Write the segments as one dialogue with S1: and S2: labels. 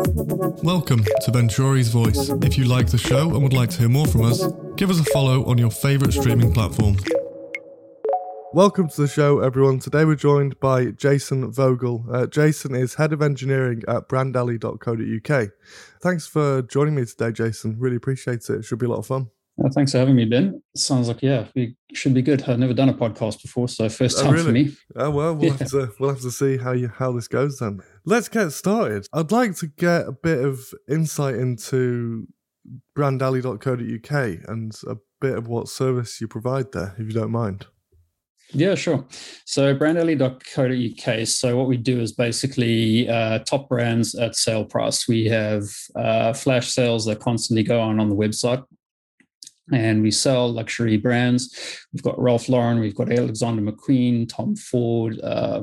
S1: Welcome to Venturi's Voice. If you like the show and would like to hear more from us, give us a follow on your favourite streaming platform. Welcome to the show, everyone. Today we're joined by Jason Vogel. Jason is Head of Engineering at brandally.co.uk. Thanks for joining me today, Jason. Really appreciate it. It should be a lot of fun.
S2: Thanks for having me, Ben. Sounds like, we should be good. I've never done a podcast before, so first time for me.
S1: Oh, well, we'll have to see how this goes then. Let's get started. I'd like to get a bit of insight into brandally.co.uk and a bit of what service you provide there, if you don't mind.
S2: Yeah, sure. So brandally.co.uk. So what we do is basically top brands at sale price. We have flash sales that constantly go on the website. And we sell luxury brands. We've got Ralph Lauren, we've got Alexander McQueen, Tom Ford,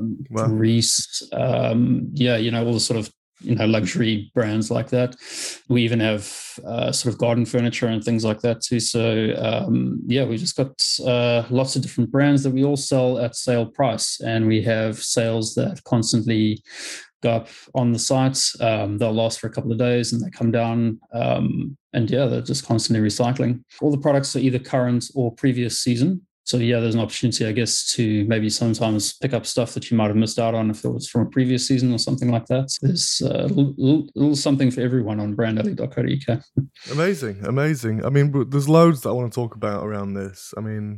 S2: Reese. All the sort of luxury brands like that. We even have sort of garden furniture and things like that too. So we've just got lots of different brands that we all sell at sale price, and we have sales that constantly go up on the sites. They'll last for a couple of days and they come down. They're just constantly recycling. All the products are either current or previous season. So there's an opportunity, I guess, to maybe sometimes pick up stuff that you might have missed out on if it was from a previous season or something like that. So there's a little something for everyone on brandally.co.uk.
S1: Amazing. I mean, there's loads that I want to talk about around this. I mean,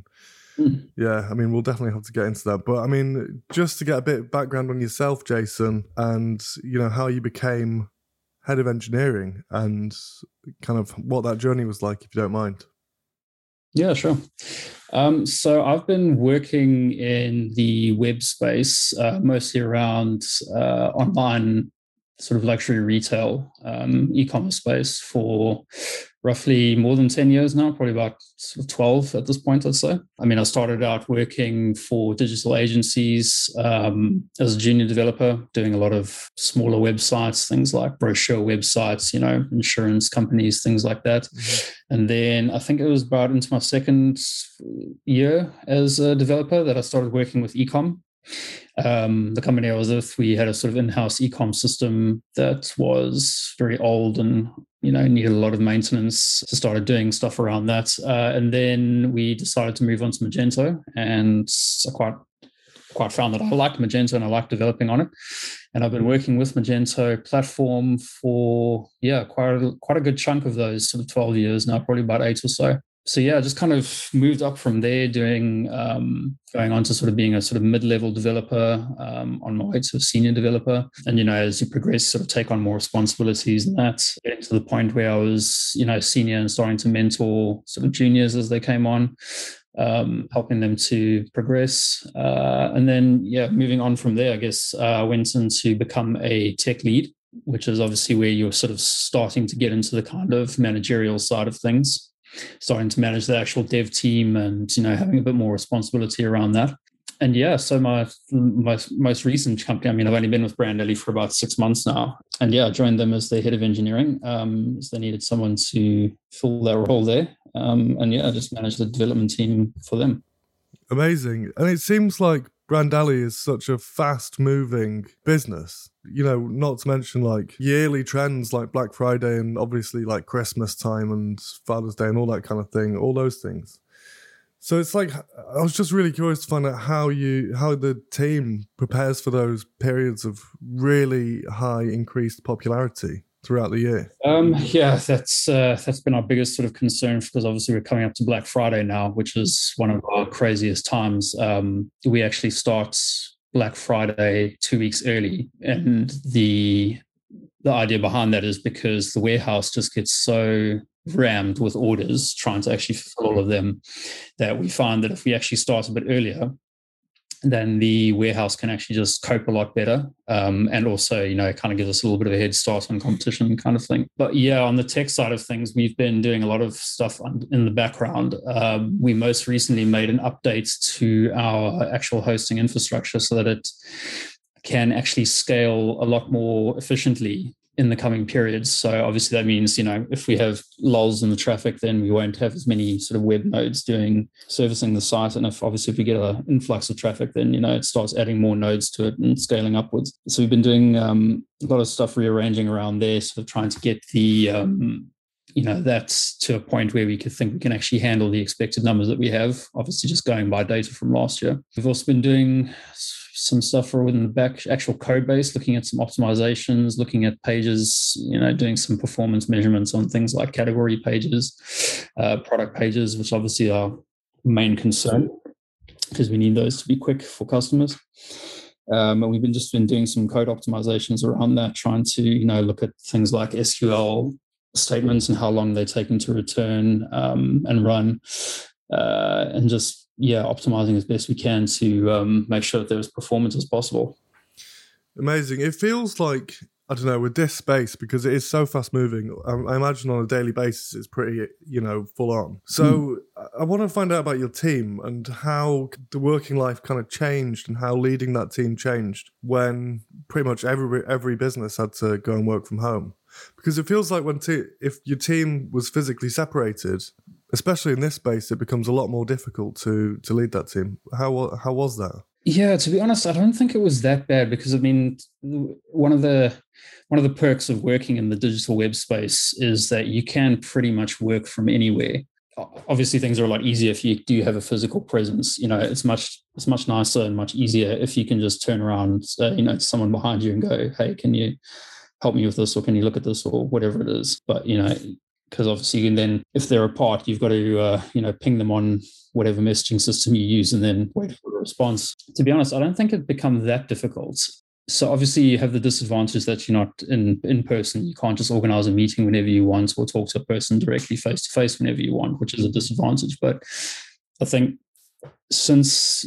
S1: we'll definitely have to get into that. But I mean, just to get a bit of background on yourself, Jason, and how you became head of engineering and kind of what that journey was like, if you don't mind.
S2: Yeah, sure. So I've been working in the web space, mostly around online sort of luxury retail, e-commerce space for roughly more than 10 years now, probably about sort of 12 at this point, I'd say. I mean, I started out working for digital agencies as a junior developer, doing a lot of smaller websites, things like brochure websites, insurance companies, things like that. Mm-hmm. And then I think it was about into my second year as a developer that I started working with e-com. The company I was with, we had a sort of in-house e-com system that was very old and needed a lot of maintenance. So started doing stuff around that, and then we decided to move on to Magento, and I quite found that I liked Magento and I liked developing on it. And I've been working with Magento platform for quite a good chunk of those sort of 12 years now, probably about 8 or so. So just kind of moved up from there, doing going on to sort of being a sort of mid-level developer, on my way to a senior developer. And as you progress, sort of take on more responsibilities and that, getting to the point where I was senior and starting to mentor sort of juniors as they came on, helping them to progress. And then moving on from there, I guess I went in to become a tech lead, which is obviously where you're sort of starting to get into the kind of managerial side of things, starting to manage the actual dev team and, having a bit more responsibility around that. And so my most recent company, I mean, I've only been with Brandally for about 6 months now. And I joined them as the head of engineering, as they needed someone to fill that role there. I just managed the development team for them.
S1: Amazing. And it seems like Brandally is such a fast-moving business, not to mention like yearly trends like Black Friday and obviously like Christmas time and Father's Day and all that kind of thing, all those things. So it's like, I was just really curious to find out how the team prepares for those periods of really high increased popularity throughout the year.
S2: That's been our biggest sort of concern, because obviously we're coming up to Black Friday now, which is one of our craziest times. We actually start Black Friday 2 weeks early, and the idea behind that is because the warehouse just gets so rammed with orders trying to actually fulfill all of them, that we find that if we actually start a bit earlier, then the warehouse can actually just cope a lot better. And also, kind of gives us a little bit of a head start on competition kind of thing. But on the tech side of things, we've been doing a lot of stuff in the background. We most recently made an update to our actual hosting infrastructure so that it can actually scale a lot more efficiently in the coming periods. So obviously that means, if we have lulls in the traffic, then we won't have as many sort of web nodes servicing the site. And if we get an influx of traffic, then, it starts adding more nodes to it and scaling upwards. So we've been doing a lot of stuff rearranging around there, sort of trying to get the, that's to a point where we think we can actually handle the expected numbers that we have, obviously just going by data from last year. We've also been doing some stuff within the back actual code base, looking at some optimizations, looking at pages, doing some performance measurements on things like category pages, product pages, which obviously are main concern because we need those to be quick for customers. And we've been doing some code optimizations around that, trying to, look at things like SQL statements and how long they take them to return and run, and just optimizing as best we can to make sure that they're as performant as possible.
S1: Amazing. It feels like, I don't know, with this space, because it is so fast moving, I imagine on a daily basis it's pretty, full on. So I want to find out about your team and how the working life kind of changed and how leading that team changed when pretty much every business had to go and work from home. Because it feels like if your team was physically separated, especially in this space, it becomes a lot more difficult to lead that team. How was that?
S2: Yeah, to be honest, I don't think it was that bad because, one of the perks of working in the digital web space is that you can pretty much work from anywhere. Obviously, things are a lot easier if you do have a physical presence. It's much nicer and much easier if you can just turn around, to someone behind you and go, "Hey, can you help me with this, or can you look at this, or whatever it is?" But because obviously you can then, if they're apart, you've got to ping them on whatever messaging system you use and then wait for a response. To be honest, I don't think it becomes that difficult. So obviously you have the disadvantage that you're not in person. You can't just organize a meeting whenever you want or talk to a person directly face to face whenever you want, which is a disadvantage. But I think since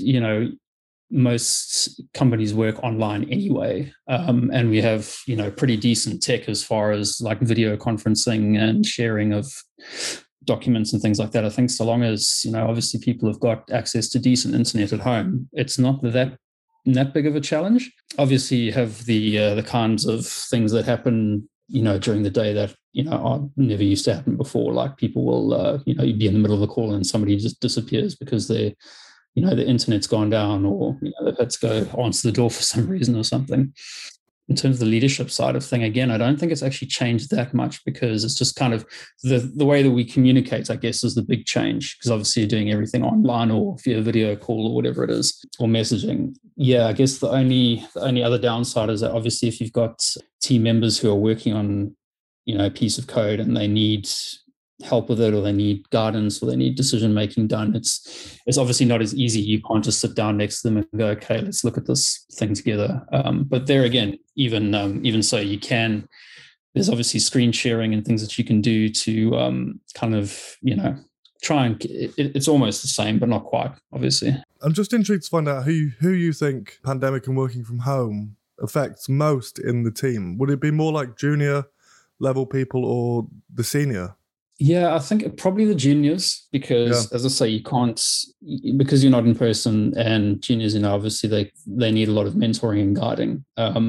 S2: most companies work online anyway, and we have pretty decent tech as far as like video conferencing and sharing of documents and things like that. I think so long as obviously people have got access to decent internet at home, it's not that big of a challenge. Obviously, you have the kinds of things that happen during the day that are never used to happen before. Like people will you'd be in the middle of a call and somebody just disappears because they're the internet's gone down, or they've had to go answer the door for some reason or something. In terms of the leadership side of thing, again, I don't think it's actually changed that much because it's just kind of the way that we communicate, I guess, is the big change. Because obviously you're doing everything online or via video call or whatever it is, or messaging. Yeah, I guess the only other downside is that obviously if you've got team members who are working on a piece of code and they need help with it, or they need guidance, or they need decision making done, it's obviously not as easy. You can't just sit down next to them and go, "Okay, let's look at this thing together." But there again, even so, you can. There's obviously screen sharing and things that you can do to kind of try and. It's almost the same, but not quite. Obviously,
S1: I'm just intrigued to find out who you think pandemic and working from home affects most in the team. Would it be more like junior level people or the senior?
S2: Yeah, I think probably the juniors, because as I say, you can't, because you're not in person, and juniors, obviously they need a lot of mentoring and guiding.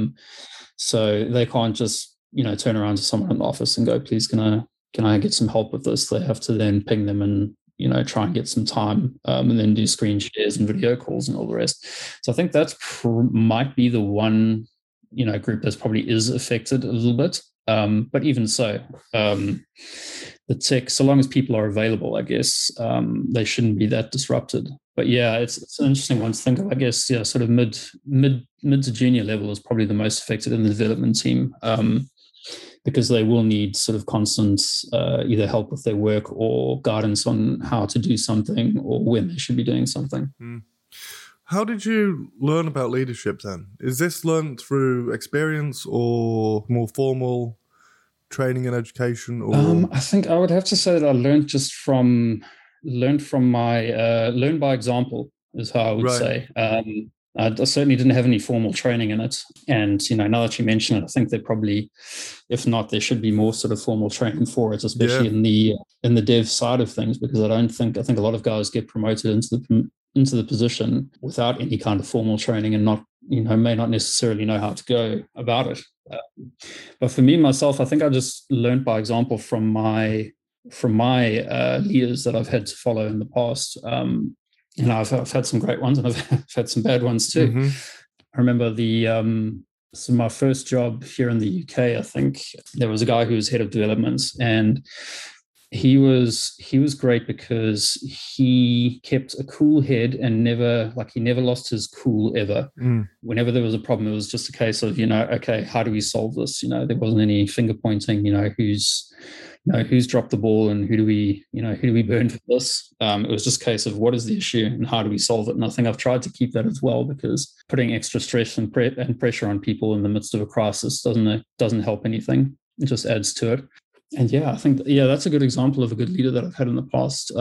S2: So they can't just, turn around to someone in the office and go, "Please, can I get some help with this?" They have to then ping them and, try and get some time, and then do screen shares and video calls and all the rest. So I think that's might be the one, group that probably is affected a little bit. But even so, the tech, so long as people are available, I guess, they shouldn't be that disrupted. But yeah, it's an interesting one to think of. I guess, yeah, sort of mid to junior level is probably the most affected in the development team, because they will need sort of constant either help with their work or guidance on how to do something or when they should be doing something.
S1: How did you learn about leadership then? Is this learned through experience or more formal training and education? Or
S2: I think I would have to say that I learned by example is how I would say. I certainly didn't have any formal training in it. And, now that you mention it, I think there probably, if not, there should be more sort of formal training for it, especially in the dev side of things, because I think a lot of guys get promoted into the position without any kind of formal training and not, may not necessarily know how to go about it. But for me myself, I think I just learned by example from my leaders that I've had to follow in the past. I've had some great ones and I've had some bad ones too.
S1: Mm-hmm.
S2: I remember so my first job here in the UK, I think there was a guy who was head of development, and he was great because he kept a cool head and he never lost his cool ever. Whenever there was a problem, it was just a case of, okay, how do we solve this? There wasn't any finger pointing, who's dropped the ball and who do we burn for this? It was just a case of what is the issue and how do we solve it? And I think I've tried to keep that as well, because putting extra stress and pressure on people in the midst of a crisis doesn't help anything. It just adds to it. And I think that's a good example of a good leader that I've had in the past.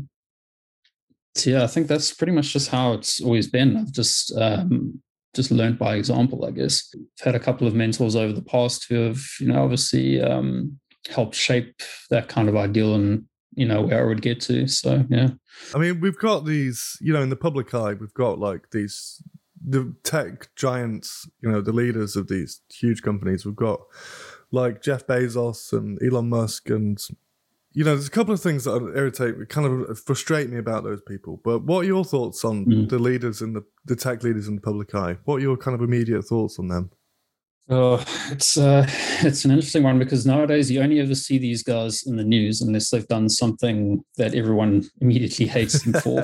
S2: I think that's pretty much just how it's always been. I've just learned by example, I guess. I've had a couple of mentors over the past who have, obviously helped shape that kind of ideal and, where I would get to. So, yeah.
S1: I mean, we've got these, in the public eye, we've got like the tech giants, the leaders of these huge companies. We've got like Jeff Bezos and Elon Musk, and there's a couple of things that kind of frustrate me about those people. But what are your thoughts on the leaders and the tech leaders in the public eye? What are your kind of immediate thoughts on them?
S2: Oh, it's an interesting one, because nowadays you only ever see these guys in the news unless they've done something that everyone immediately hates them for.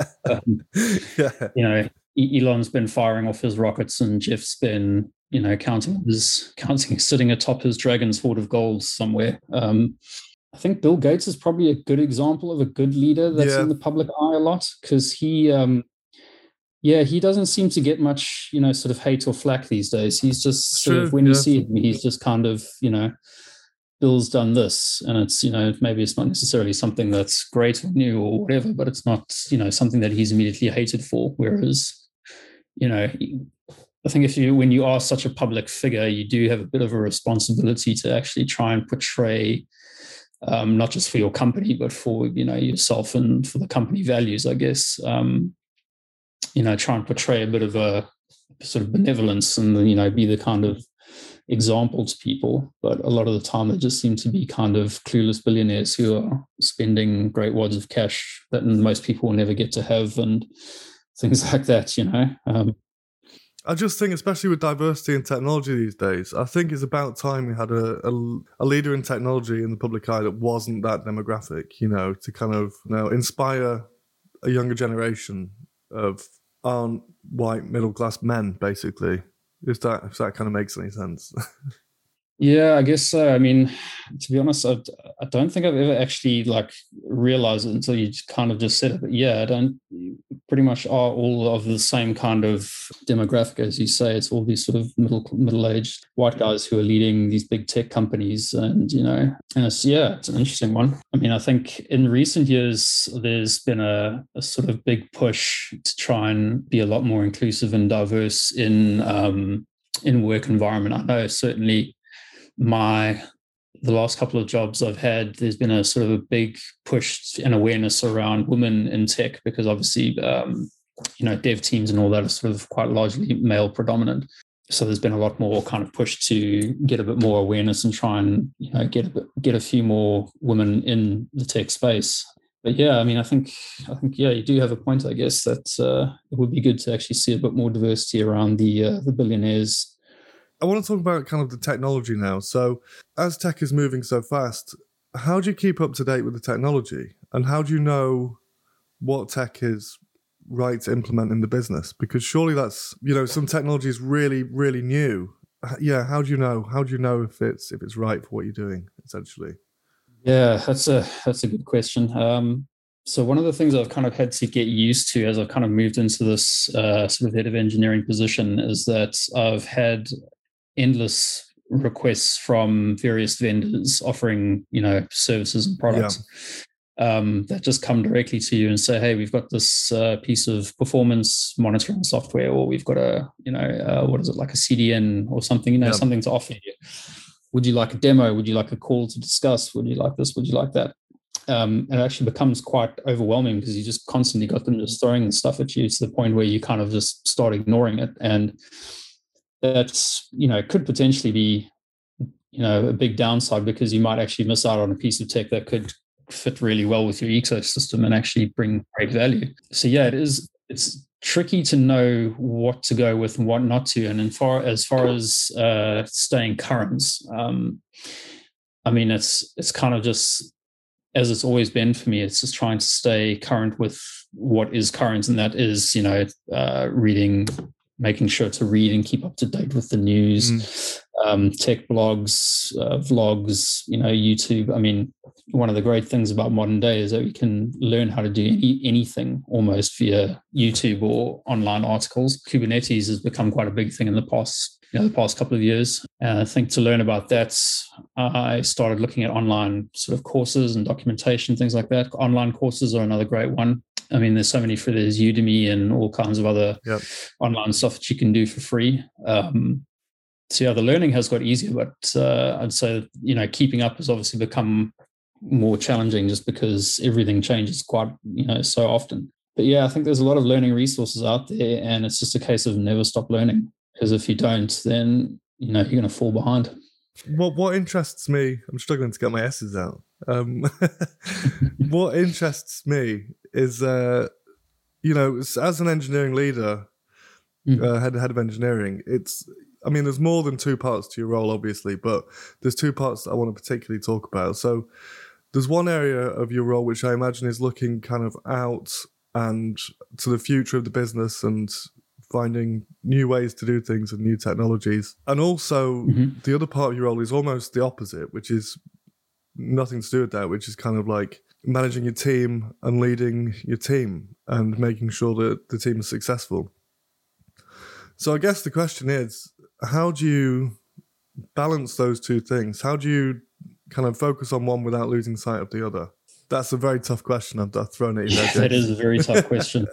S2: Elon's been firing off his rockets, and Jeff's been counting sitting atop his dragon's hoard of gold somewhere. I think Bill Gates is probably a good example of a good leader that's in the public eye a lot, because he doesn't seem to get much, sort of hate or flack these days. He's just sort of, when you see him, he's just kind of, Bill's done this, and it's, maybe it's not necessarily something that's great or new or whatever, but it's not, something that he's immediately hated for. Whereas, I think when you are such a public figure, you do have a bit of a responsibility to actually try and portray, not just for your company, but for, yourself and for the company values, I guess. Try and portray a bit of a sort of benevolence and, be the kind of example to people. But a lot of the time, they just seem to be kind of clueless billionaires who are spending great wads of cash that most people will never get to have, and things like that,
S1: I just think, especially with diversity in technology these days, I think it's about time we had a leader in technology in the public eye that wasn't that demographic, to kind of inspire a younger generation of aren't white middle class men, basically. If that kind of makes any sense.
S2: Yeah, I guess so. I mean, to be honest, I don't think I've ever actually realized it until you kind of just said it. But yeah, pretty much are all of the same kind of demographic, as you say. It's all these sort of middle-aged white guys who are leading these big tech companies, and it's an interesting one. I mean, I think in recent years there's been a sort of big push to try and be a lot more inclusive and diverse in work environment. I know certainly the last couple of jobs I've had, there's been a sort of a big push and awareness around women in tech, because obviously, dev teams and all that are sort of quite largely male predominant. So there's been a lot more kind of push to get a bit more awareness and try and, get a few more women in the tech space. But yeah, I mean, I think you do have a point, I guess, that it would be good to actually see a bit more diversity around the billionaires.
S1: I want to talk about kind of the technology now. So as tech is moving so fast, how do you keep up to date with the technology? And how do you know what tech is right to implement in the business? Because surely that's, some technology is really, really new. Yeah, how do you know? How do you know if it's right for what you're doing, essentially?
S2: Yeah, that's a good question. So one of the things I've kind of had to get used to as I've kind of moved into this sort of head of engineering position is that I've had endless requests from various vendors offering, services and products that just come directly to you and say, hey, we've got this piece of performance monitoring software, or we've got a, what is it, like a CDN or something, something to offer you. Would you like a demo? Would you like a call to discuss? Would you like this? Would you like that? And it actually becomes quite overwhelming because you just constantly got them just throwing stuff at you to the point where you kind of just start ignoring it. And that's, could potentially be a big downside, because you might actually miss out on a piece of tech that could fit really well with your ecosystem and actually bring great value. So yeah, it's tricky to know what to go with and what not to. And as far as staying current, I mean, it's kind of just as it's always been for me. It's just trying to stay current with what is current, and that is, reading, making sure to read and keep up to date with the news, tech blogs, vlogs, YouTube. I mean, one of the great things about modern day is that we can learn how to do anything almost via YouTube or online articles. Kubernetes has become quite a big thing in the past couple of years. And I think to learn about that, I started looking at online sort of courses and documentation, things like that. Online courses are another great one. I mean, there's so many there's Udemy and all kinds of other online stuff that you can do for free. So yeah, the learning has got easier, but I'd say, keeping up has obviously become more challenging just because everything changes quite, so often. But yeah, I think there's a lot of learning resources out there, and it's just a case of never stop learning, because if you don't, then, you're going to fall behind.
S1: What interests me, I'm struggling to get my S's out. What interests me is, as an engineering leader, head of engineering, there's more than two parts to your role, obviously, but there's two parts that I want to particularly talk about. So there's one area of your role which I imagine is looking kind of out and to the future of the business and finding new ways to do things and new technologies. And also the other part of your role is almost the opposite, which is nothing to do with that, which is kind of like managing your team and leading your team and making sure that the team is successful. So I guess the question is, how do you balance those two things? How do you kind of focus on one without losing sight of the other? That's a very tough question I've thrown at you there, James.
S2: That is a very tough question.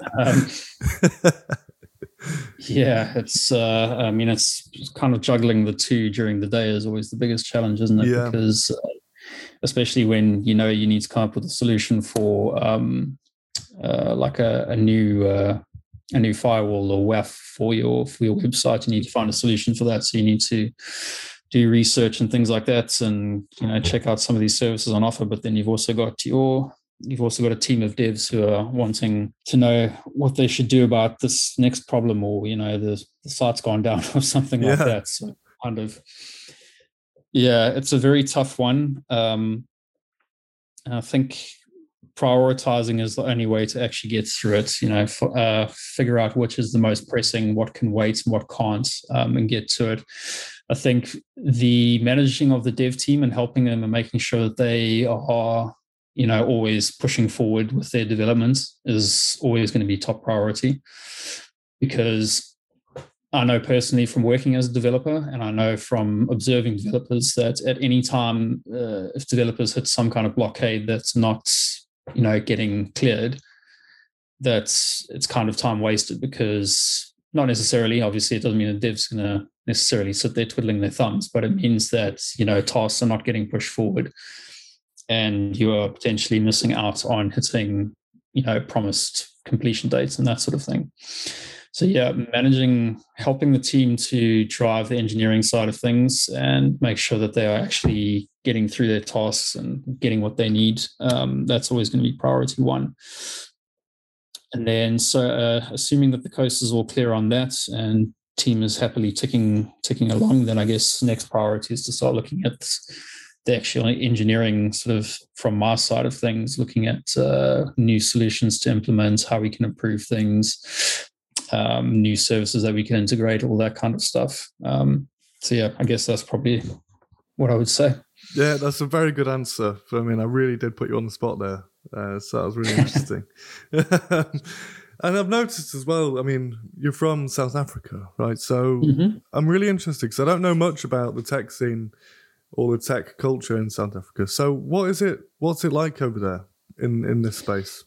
S2: Yeah, it's it's kind of juggling the two during the day is always the biggest challenge, isn't it? Yeah. Because especially when you need to come up with a solution for like a new firewall or WAF for your website, you need to find a solution for that. So you need to do research and things like that, and check out some of these services on offer. But then you've also got a team of devs who are wanting to know what they should do about this next problem, or the site's gone down or something like that. So kind of, it's a very tough one. I think prioritizing is the only way to actually get through it. Figure out which is the most pressing, what can wait and what can't, and get to it. I think the managing of the dev team and helping them and making sure that they are always pushing forward with their development is always going to be top priority, because I know personally from working as a developer, and I know from observing developers, that at any time, if developers hit some kind of blockade that's not, getting cleared, that it's kind of time wasted, because not necessarily, obviously, it doesn't mean the dev's going to necessarily sit there twiddling their thumbs, but it means that, tasks are not getting pushed forward, and you are potentially missing out on hitting, promised completion dates and that sort of thing. So helping the team to drive the engineering side of things and make sure that they are actually getting through their tasks and getting what they need. That's always going to be priority one. And then, assuming that the coast is all clear on that and team is happily ticking along, then I guess next priority is to start looking at the actual engineering sort of from my side of things, looking at new solutions to implement, how we can improve things, new services that we can integrate, all that kind of stuff. I guess that's probably what I would say.
S1: Yeah, that's a very good answer. I mean, I really did put you on the spot there. So that was really interesting. And I've noticed as well, I mean, you're from South Africa, right? So I'm really interested because I don't know much about the tech scene or the tech culture in South Africa. So what's it like over there in this space?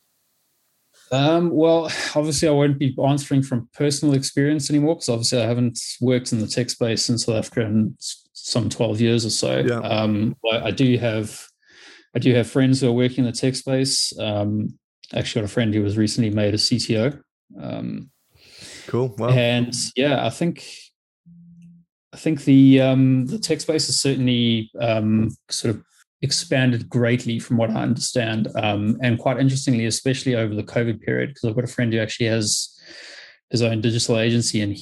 S2: Well, obviously I won't be answering from personal experience anymore, because obviously I haven't worked in the tech space in South Africa in some 12 years or so. Yeah. I do have friends who are working in the tech space. Actually got a friend who was recently made a CTO.
S1: Cool. Wow.
S2: And yeah, I think I think the tech space has certainly sort of expanded greatly from what I understand, and quite interestingly, especially over the COVID period, because I've got a friend who actually has his own digital agency, and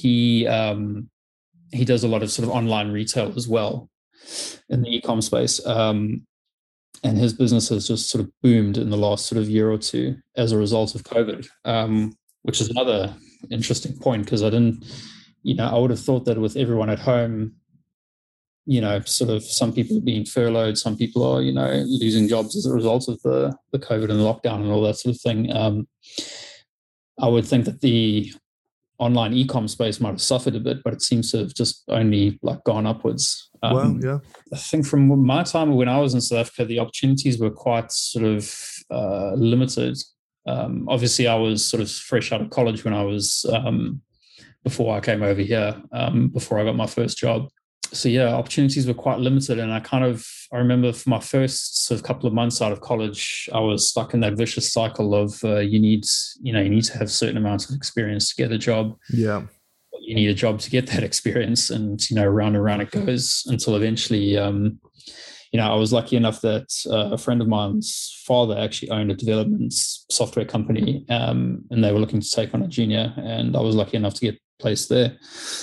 S2: he does a lot of sort of online retail as well in the e-com space. And his business has just sort of boomed in the last sort of year or two as a result of COVID, which is another interesting point, because I would have thought that with everyone at home, sort of some people are being furloughed, some people are, losing jobs as a result of the COVID and the lockdown and all that sort of thing. I would think that the online e-com space might have suffered a bit, but it seems to have just only like gone upwards.
S1: Well, yeah.
S2: I think from my time when I was in South Africa, the opportunities were quite sort of limited. Obviously, I was sort of fresh out of college when I was before I came over here, before I got my first job. So yeah, opportunities were quite limited, and I remember for my first sort of couple of months out of college, I was stuck in that vicious cycle of you need to have certain amounts of experience to get a job.
S1: Yeah,
S2: you need a job to get that experience, and round and round it goes until eventually, I was lucky enough that a friend of mine's father actually owned a development software company, and they were looking to take on a junior, and I was lucky enough to get placed there.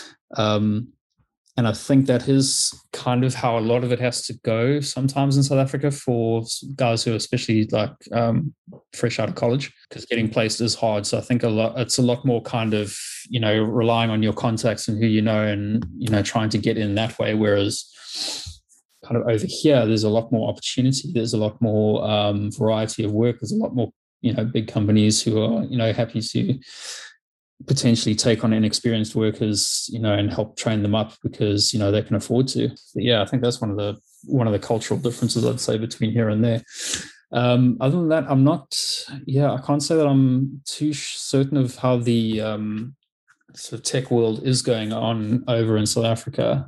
S2: And I think that is kind of how a lot of it has to go sometimes in South Africa for guys who are especially like fresh out of college, because getting placed is hard. So I think it's a lot more kind of, relying on your contacts and who you know, and, trying to get in that way. Whereas kind of over here, there's a lot more opportunity. There's a lot more variety of work. There's a lot more, big companies who are, happy to potentially take on inexperienced workers, and help train them up because, they can afford to. But yeah, I think that's one of the cultural differences I'd say between here and there. Other than that, I can't say that I'm too certain of how the sort of tech world is going on over in South Africa.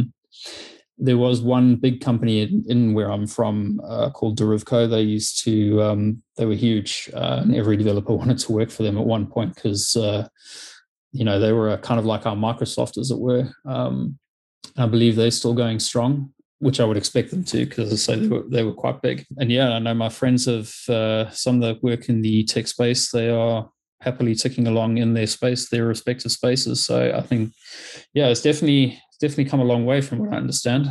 S2: There was one big company in where I'm from called Derivco. They were huge, and every developer wanted to work for them at one point because, they were kind of like our Microsoft, as it were. I believe they're still going strong, which I would expect them to, because as I say, they were quite big. And yeah, I know my friends of some that work in the tech space, they are happily ticking along in their respective spaces. So I think, yeah, it's definitely come a long way from what I understand.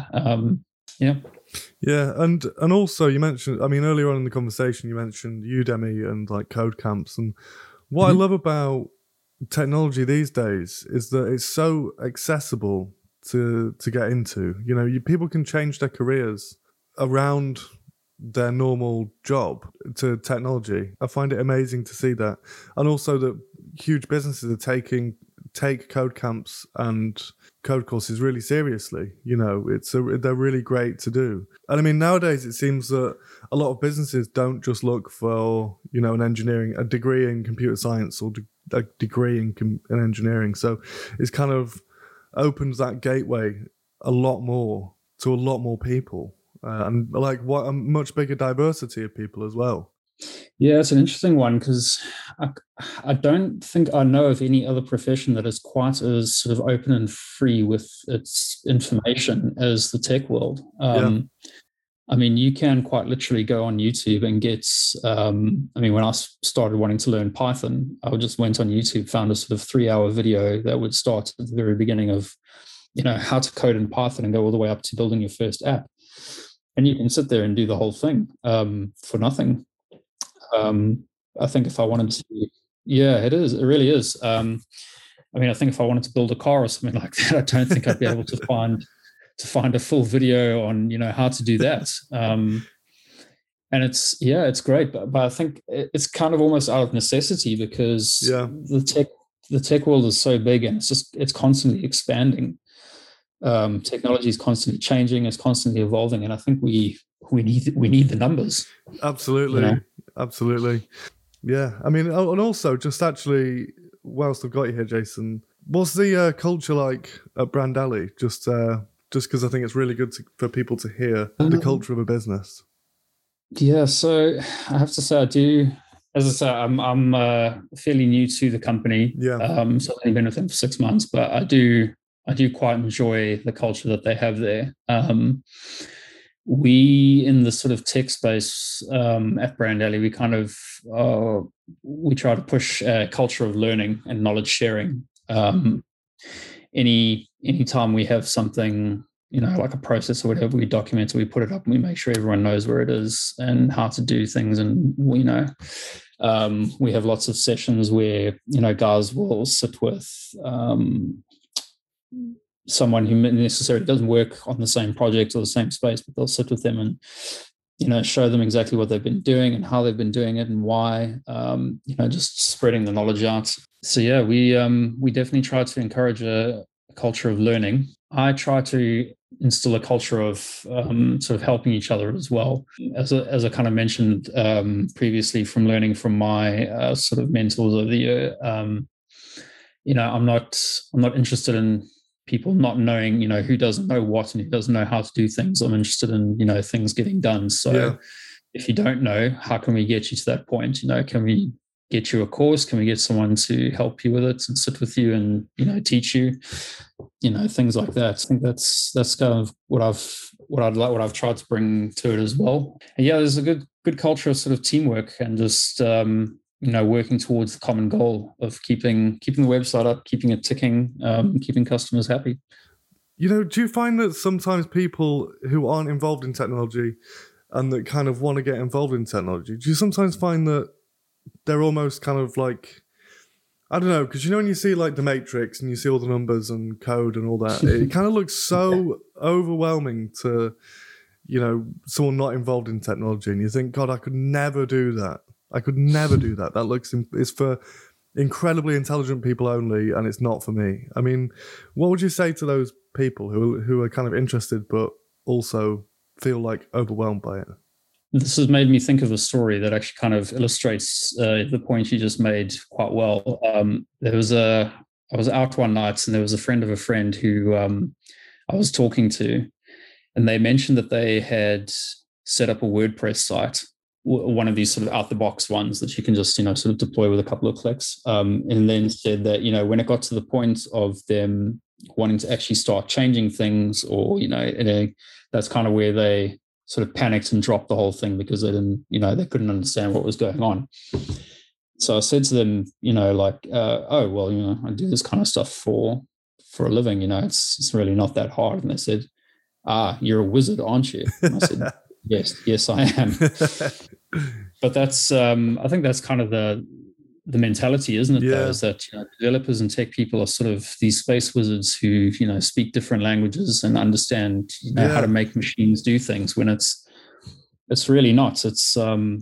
S1: Yeah, and also you mentioned, earlier on in the conversation, you mentioned Udemy and like code camps, and what I love about technology these days is that it's so accessible to get into. People can change their careers around their normal job to technology. I find it amazing to see that, and also that huge businesses are take code camps and code courses really seriously. They're really great to do. And nowadays it seems that a lot of businesses don't just look for a degree in computer science or a degree in engineering. So it's kind of opens that gateway a lot more to a lot more people, and like what a much bigger diversity of people as well.
S2: Yeah, it's an interesting one, because I don't think I know of any other profession that is quite as sort of open and free with its information as the tech world. You can quite literally go on YouTube and get, when I started wanting to learn Python, I just went on YouTube, found a sort of 3-hour video that would start at the very beginning of, how to code in Python and go all the way up to building your first app. And you can sit there and do the whole thing for nothing. I think if I wanted to, yeah, it really is. I think if I wanted to build a car or something like that, I don't think I'd be able to find a full video on, how to do that. And it's great, but I think it's kind of almost out of necessity, because the tech world is so big, and it's constantly expanding. Technology is constantly changing, it's constantly evolving, and I think we need the numbers.
S1: Absolutely. Absolutely. Yeah. And also just actually, whilst I've got you here, Jason, what's the culture like at Brand Alley? Just because I think it's really good for people to hear the culture of a business.
S2: Yeah. So I have to say, as I say, I'm fairly new to the company.
S1: Yeah.
S2: So I've only been with them for 6 months, but I do I do quite enjoy the culture that they have there. We in the sort of tech space at Brandally, we kind of we try to push a culture of learning and knowledge sharing. Anytime we have something, like a process or whatever, we document it, we put it up, and we make sure everyone knows where it is and how to do things. And we have lots of sessions where guys will sit with someone who necessarily doesn't work on the same project or the same space, but they'll sit with them and show them exactly what they've been doing and how they've been doing it and why. Just spreading the knowledge out. So yeah, we definitely try to encourage a culture of learning. I try to instill a culture of sort of helping each other as well. As I kind of mentioned previously, from learning from my sort of mentors over the year, I'm not interested in people not knowing, who doesn't know what and who doesn't know how to do things. I'm interested in, things getting done. So if you don't know, how can we get you to that point? Can we get you a course? Can we get someone to help you with it and sit with you and, teach you, things like that. I think that's kind of what I've tried to bring to it as well. And yeah, there's a good culture of sort of teamwork and just, working towards the common goal of keeping the website up, keeping it ticking, keeping customers happy.
S1: Do you find that sometimes people who aren't involved in technology and that kind of want to get involved in technology, do you sometimes find that they're almost kind of like, I don't know, because when you see like The Matrix and you see all the numbers and code and all that, it kind of looks so overwhelming to, someone not involved in technology, and you think, God, I could never do that. I could never do that. That it's for incredibly intelligent people only, and it's not for me. I mean, what would you say to those people who are kind of interested but also feel like overwhelmed by it?
S2: This has made me think of a story that actually kind of illustrates the point you just made quite well. I was out one night, and there was a friend of a friend who I was talking to, and they mentioned that they had set up a WordPress site, one of these sort of out-the-box ones that you can just, sort of deploy with a couple of clicks, and then said that, when it got to the point of them wanting to actually start changing things, or, that's kind of where they sort of panicked and dropped the whole thing because they didn't, they couldn't understand what was going on. So I said to them, oh, well, I do this kind of stuff for a living, it's really not that hard. And they said, you're a wizard, aren't you? And I said, yes, I am. But that's, I think that's kind of the mentality, isn't it?
S1: Yeah.
S2: Though, is that developers and tech people are sort of these space wizards who speak different languages and understand how to make machines do things, when it's really not. It's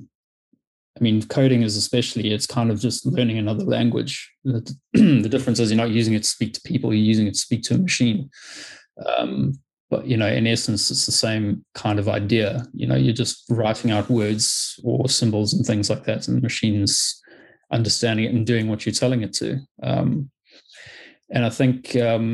S2: coding is especially, it's kind of just learning another language. The difference is you're not using it to speak to people, you're using it to speak to a machine. But, in essence, it's the same kind of idea. You're just writing out words or symbols and things like that, and the machine's understanding it and doing what you're telling it to. And I think,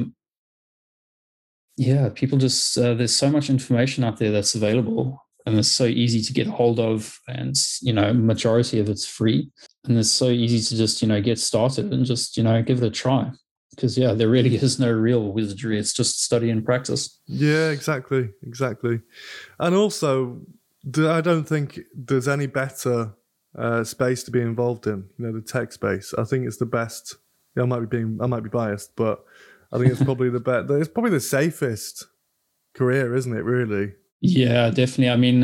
S2: people just, there's so much information out there that's available, and it's so easy to get a hold of, and, majority of it's free. And it's so easy to just, get started and just, give it a try. Because, there really is no real wizardry. It's just study and practice.
S1: Yeah, exactly. And also, I don't think there's any better space to be involved in, the tech space. I think it's the best. I might be biased, but I think it's probably the best. It's probably the safest career, isn't it, really?
S2: Yeah, definitely.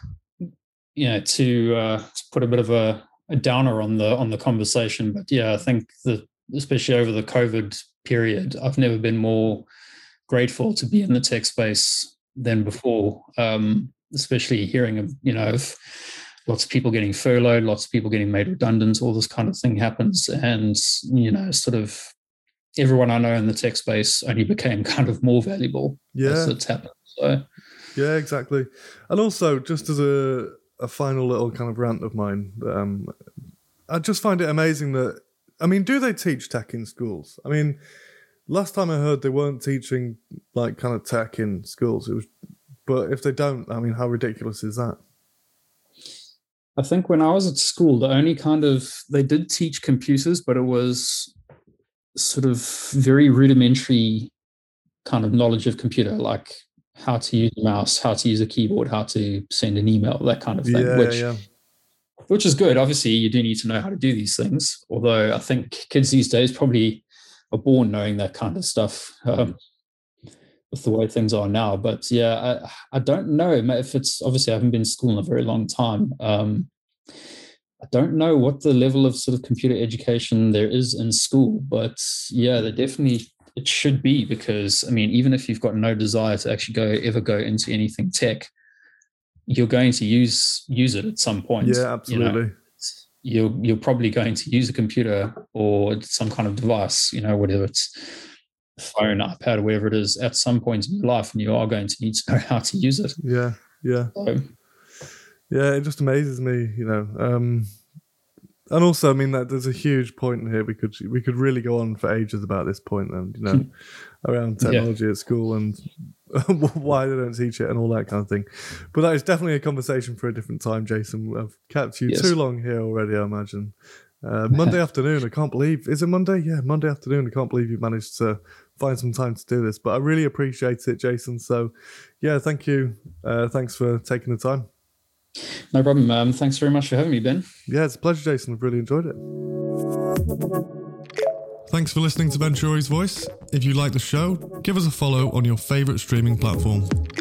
S2: To put a bit of a downer on the conversation, but I think that, especially over the COVID period, I've never been more grateful to be in the tech space than before, especially hearing of lots of people getting furloughed, lots of people getting made redundant, all this kind of thing happens. And, sort of everyone I know in the tech space only became kind of more valuable as it's happened. So,
S1: yeah, exactly. And also, just as a final little kind of rant of mine, I just find it amazing that, do they teach tech in schools? Last time I heard they weren't teaching like kind of tech in schools. But if they don't, how ridiculous is that?
S2: I think when I was at school, they did teach computers, but it was sort of very rudimentary kind of knowledge of computer, like how to use a mouse, how to use a keyboard, how to send an email, that kind of thing, which is good. Obviously, you do need to know how to do these things, although I think kids these days probably are born knowing that kind of stuff with the way things are now. But yeah, I don't know if it's, obviously I haven't been to school in a very long time. I don't know what the level of sort of computer education there is in school, but yeah, there definitely, it should be, because I mean, even if you've got no desire to actually ever go into anything tech, you're going to use it at some point.
S1: Yeah, absolutely.
S2: You're probably going to use a computer or some kind of device, whatever it's phone, iPad, or whatever it is, at some point in your life, and you are going to need to know how to use it.
S1: Yeah. So, yeah, it just amazes me, and also, I mean, that there's a huge point here. We could really go on for ages about this point, and around technology at school and why they don't teach it and all that kind of thing. But that is definitely a conversation for a different time, Jason. I've kept you too long here already, I imagine. Monday afternoon, I can't believe. Is it Monday? Yeah, Monday afternoon. I can't believe you managed to find some time to do this. But I really appreciate it, Jason. So, yeah, thank you. Thanks for taking the time.
S2: No problem. Thanks very much for having me, Ben.
S1: Yeah, it's a pleasure, Jason. I've really enjoyed it. Thanks for listening to Venturi's Voice. If you like the show, give us a follow on your favourite streaming platform.